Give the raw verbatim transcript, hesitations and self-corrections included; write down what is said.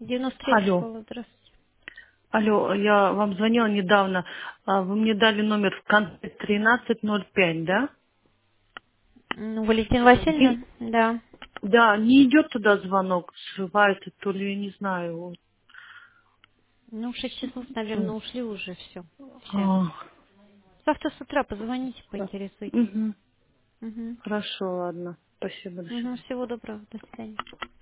девяносто третья Алло. школа, здравствуйте. Алло, я вам звонила недавно. А, Вы мне дали номер в конце тринадцать ноль пять, да? Ну, Валентина Не- Васильевна? Да. да, не идет туда звонок, срывается, то ли, я не знаю. Вот. Ну, в шесть часов, наверное, М. ушли уже все. Все. А, Завтра с утра позвоните, поинтересуйтесь. мгм. Угу. Хорошо, ладно. Спасибо, до Угу. свидания. Всего доброго. До свидания.